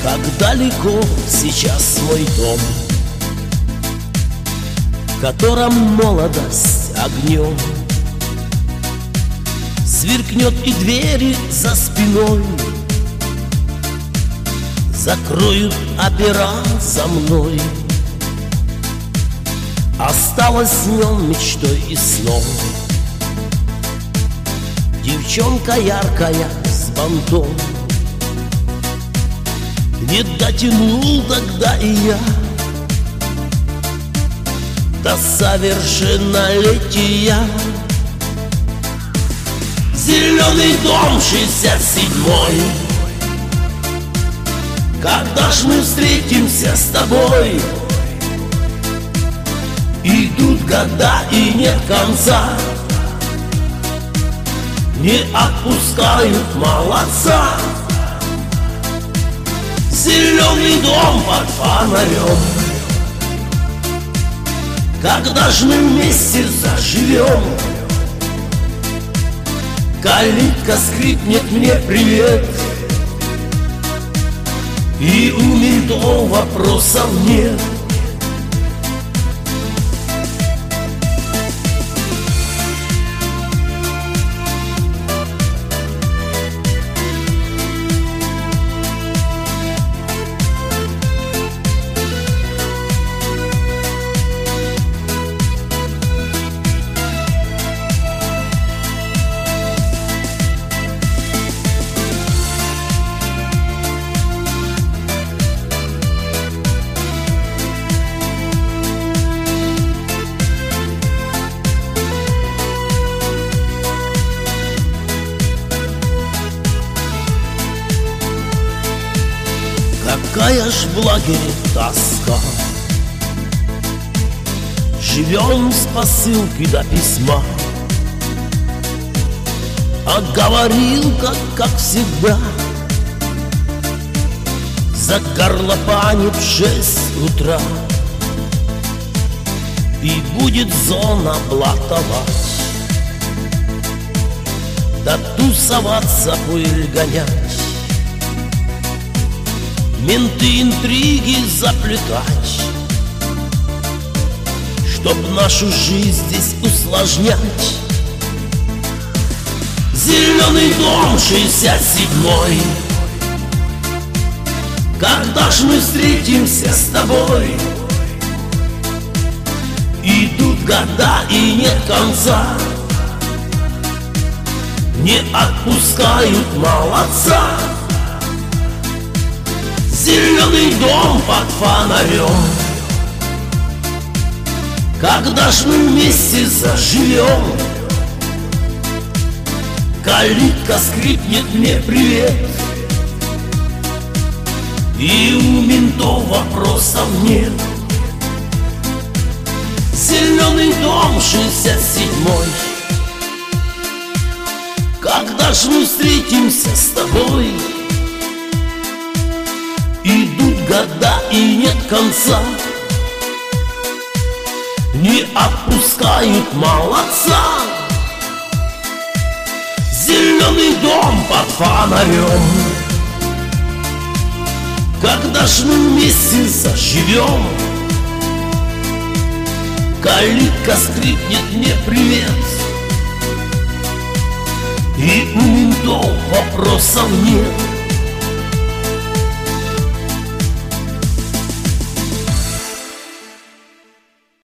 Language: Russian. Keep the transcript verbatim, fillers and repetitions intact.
Как далеко сейчас мой дом, в котором молодость огнем сверкнет, и двери за спиной закроют опера за мной. Осталась с нем мечтой и сном девчонка яркая с бантом. Не дотянул тогда и я до совершеннолетия. Зеленый дом шестьдесят седьмой, когда ж мы встретимся с тобой? Идут года и нет конца, не отпускают молодца. Зеленый дом под фонарем, когда ж мы вместе заживем? Калитка скрипнет мне привет, и у ментов вопросов нет. Какая ж в лагере тоска, живем с посылки до письма. А говорилка, как всегда, загорлопанит в шесть утра, и будет зона блатовать, да тусоваться, пыль гонять, менты интриги заплетать, чтоб нашу жизнь здесь усложнять. Зеленый дом шестьдесят седьмой, когда ж мы встретимся с тобой? Идут года и нет конца, не отпускают молодца. Зеленый дом под фонарем, когда ж мы вместе заживем? Калитка скрипнет мне привет, и у ментов вопросов нет. Зеленый дом шестьдесят седьмой, когда ж мы встретимся с тобой? Идут года и нет конца, не отпускают молодца. Зеленый дом под фонарем, когда ж мы вместе заживем? Калитка скрипнет мне привет, и у ментов вопросов нет.